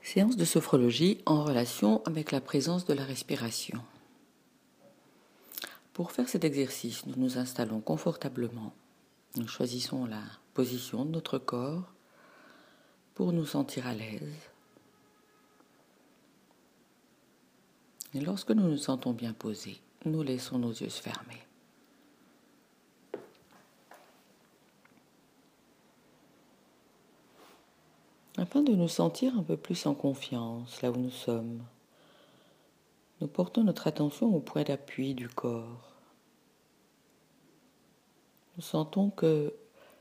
Séance de sophrologie en relation avec la présence de la respiration. Pour faire cet exercice, nous nous installons confortablement. Nous choisissons la position de notre corps pour nous sentir à l'aise. Et lorsque nous nous sentons bien posés, nous laissons nos yeux se fermer. Afin de nous sentir un peu plus en confiance là où nous sommes, nous portons notre attention au point d'appui du corps. Nous sentons que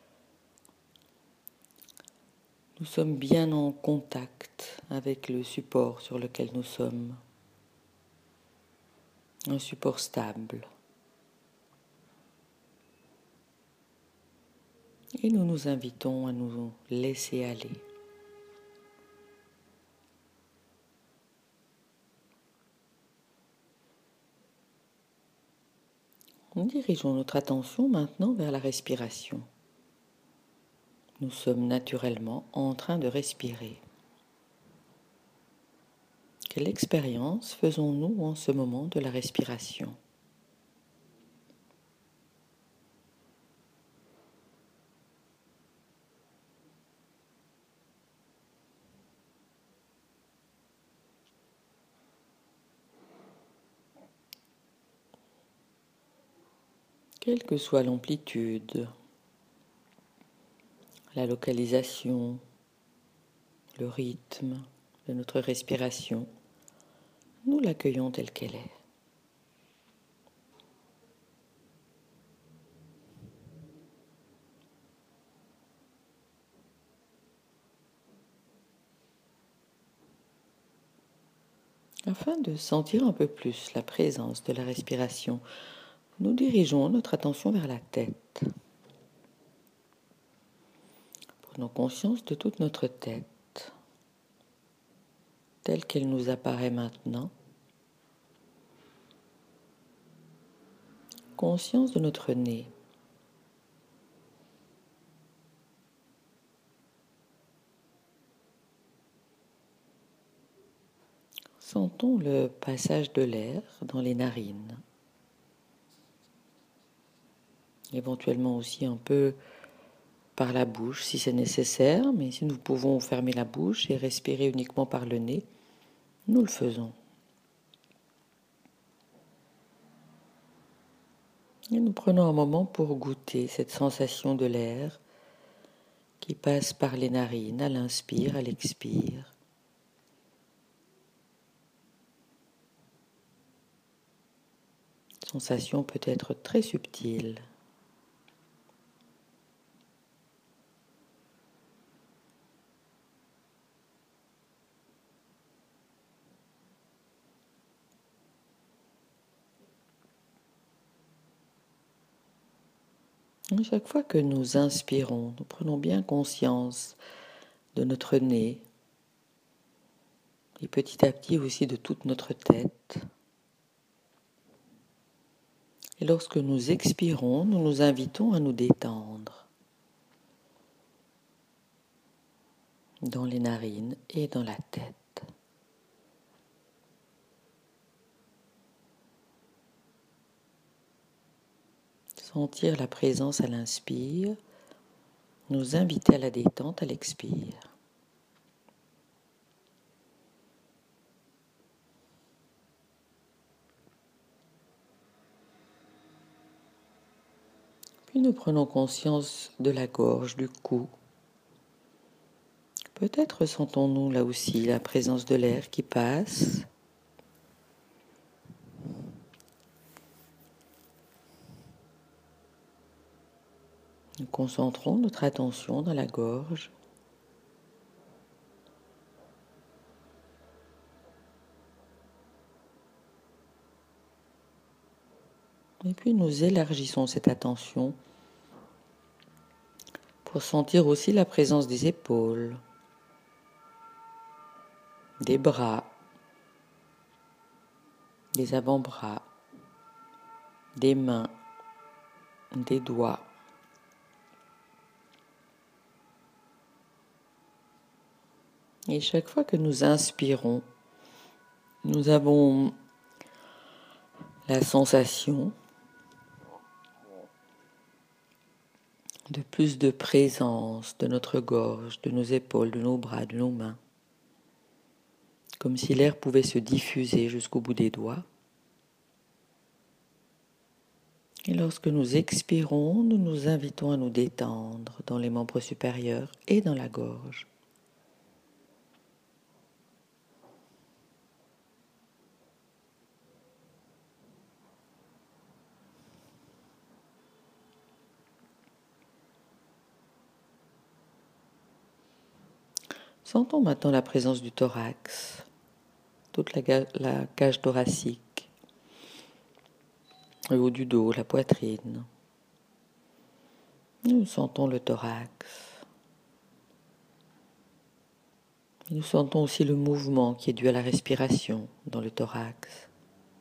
nous sommes bien en contact avec le support sur lequel nous sommes, un support stable. Et nous nous invitons à nous laisser aller. Nous dirigeons notre attention maintenant vers la respiration. Nous sommes naturellement en train de respirer. Quelle expérience faisons-nous en ce moment de la respiration ? Quelle que soit l'amplitude, la localisation, le rythme de notre respiration, nous l'accueillons telle qu'elle est. Afin de sentir un peu plus la présence de la respiration, nous dirigeons notre attention vers la tête. Prenons conscience de toute notre tête, telle qu'elle nous apparaît maintenant. Conscience de notre nez. Sentons le passage de l'air dans les narines. Éventuellement aussi un peu par la bouche si c'est nécessaire, mais si nous pouvons fermer la bouche et respirer uniquement par le nez, nous le faisons. Et nous prenons un moment pour goûter cette sensation de l'air qui passe par les narines à l'inspire, à l'expire. Sensation peut être très subtile. Chaque fois que nous inspirons, nous prenons bien conscience de notre nez et petit à petit aussi de toute notre tête. Et lorsque nous expirons, nous nous invitons à nous détendre dans les narines et dans la tête. Sentir la présence à l'inspire, nous inviter à la détente à l'expire. Puis nous prenons conscience de la gorge, du cou. Peut-être sentons-nous là aussi la présence de l'air qui passe. Nous concentrons notre attention dans la gorge. Et puis nous élargissons cette attention pour sentir aussi la présence des épaules, des bras, des avant-bras, des mains, des doigts. Et chaque fois que nous inspirons, nous avons la sensation de plus de présence de notre gorge, de nos épaules, de nos bras, de nos mains, comme si l'air pouvait se diffuser jusqu'au bout des doigts. Et lorsque nous expirons, nous nous invitons à nous détendre dans les membres supérieurs et dans la gorge. Sentons maintenant la présence du thorax, toute la cage thoracique, le haut du dos, la poitrine. Nous sentons le thorax. Nous sentons aussi le mouvement qui est dû à la respiration dans le thorax.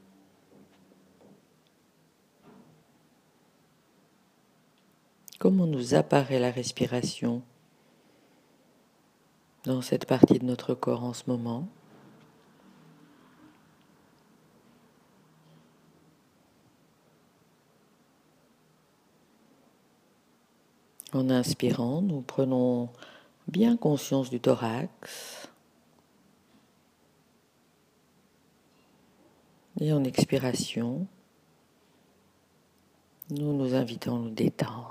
Comment nous apparaît la respiration dans cette partie de notre corps en ce moment? En inspirant, nous prenons bien conscience du thorax. Et en expiration, nous nous invitons à nous détendre.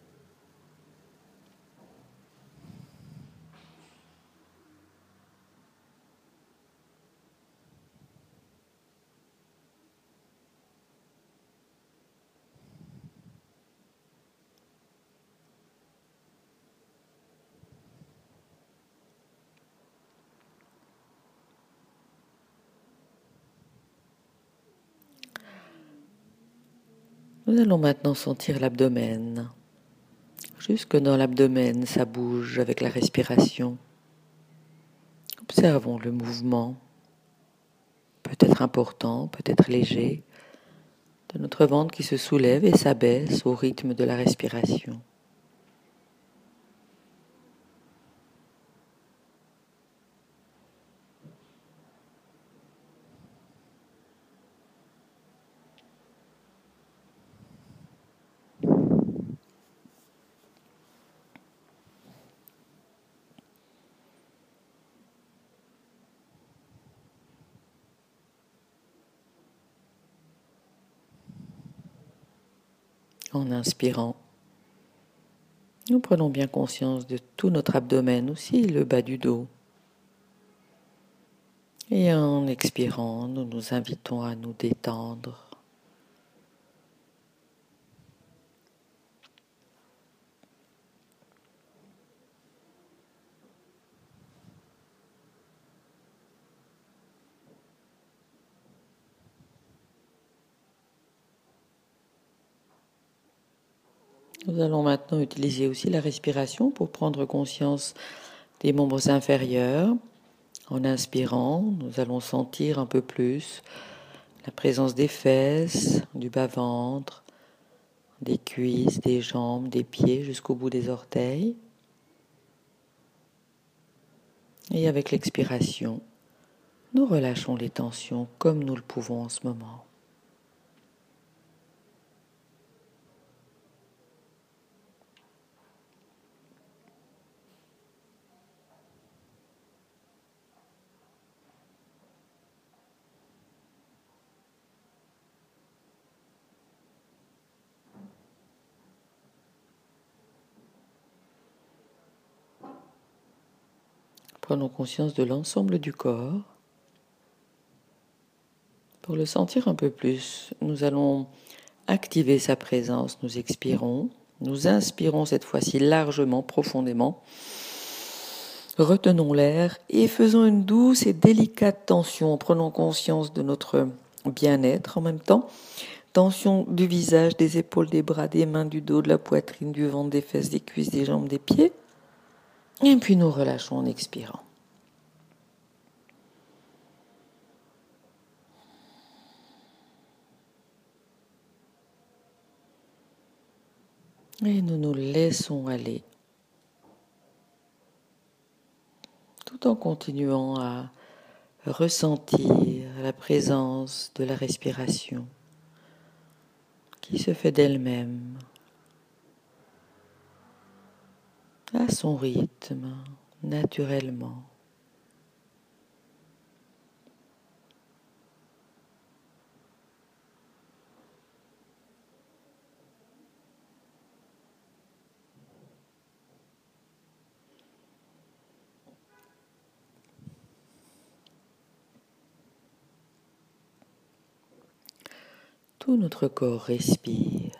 Nous allons maintenant sentir l'abdomen. Jusque dans l'abdomen, ça bouge avec la respiration. Observons le mouvement, peut-être important, peut-être léger, de notre ventre qui se soulève et s'abaisse au rythme de la respiration. En inspirant, nous prenons bien conscience de tout notre abdomen, aussi le bas du dos. Et en expirant, nous nous invitons à nous détendre. Nous allons maintenant utiliser aussi la respiration pour prendre conscience des membres inférieurs. En inspirant, nous allons sentir un peu plus la présence des fesses, du bas-ventre, des cuisses, des jambes, des pieds jusqu'au bout des orteils. Et avec l'expiration, nous relâchons les tensions comme nous le pouvons en ce moment. Prenons conscience de l'ensemble du corps. Pour le sentir un peu plus, nous allons activer sa présence. Nous expirons, nous inspirons cette fois-ci largement, profondément. Retenons l'air et faisons une douce et délicate tension en prenant conscience de notre bien-être en même temps. Tension du visage, des épaules, des bras, des mains, du dos, de la poitrine, du ventre, des fesses, des cuisses, des jambes, des pieds. Et puis nous relâchons en expirant. Et nous nous laissons aller. Tout tout en continuant à ressentir la présence de la respiration qui se fait d'elle-même, à son rythme, naturellement. Tout notre corps respire.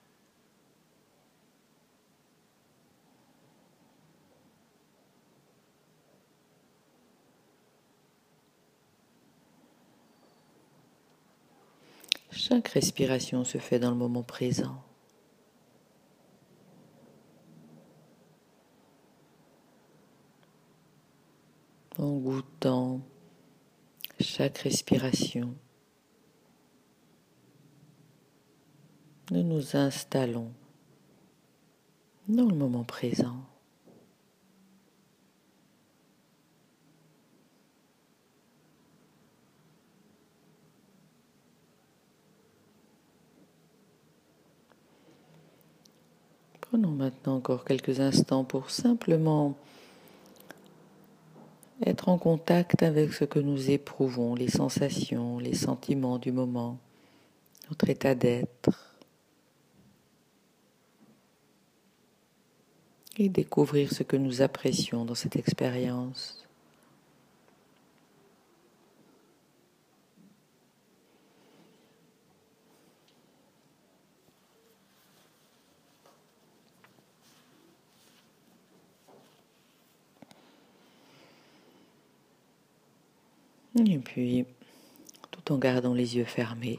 Chaque respiration se fait dans le moment présent. En goûtant chaque respiration, nous nous installons dans le moment présent. Prenons maintenant encore quelques instants pour simplement être en contact avec ce que nous éprouvons, les sensations, les sentiments du moment, notre état d'être, et découvrir ce que nous apprécions dans cette expérience. Et puis, tout en gardant les yeux fermés,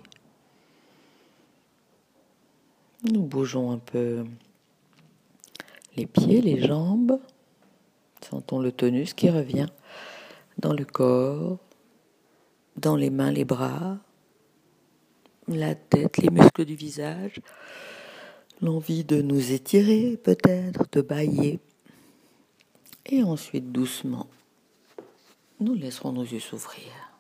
nous bougeons un peu les pieds, les jambes. Sentons le tonus qui revient dans le corps, dans les mains, les bras, la tête, les muscles du visage. L'envie de nous étirer peut-être, de bâiller. Et ensuite, doucement, nous laisserons nos yeux s'ouvrir.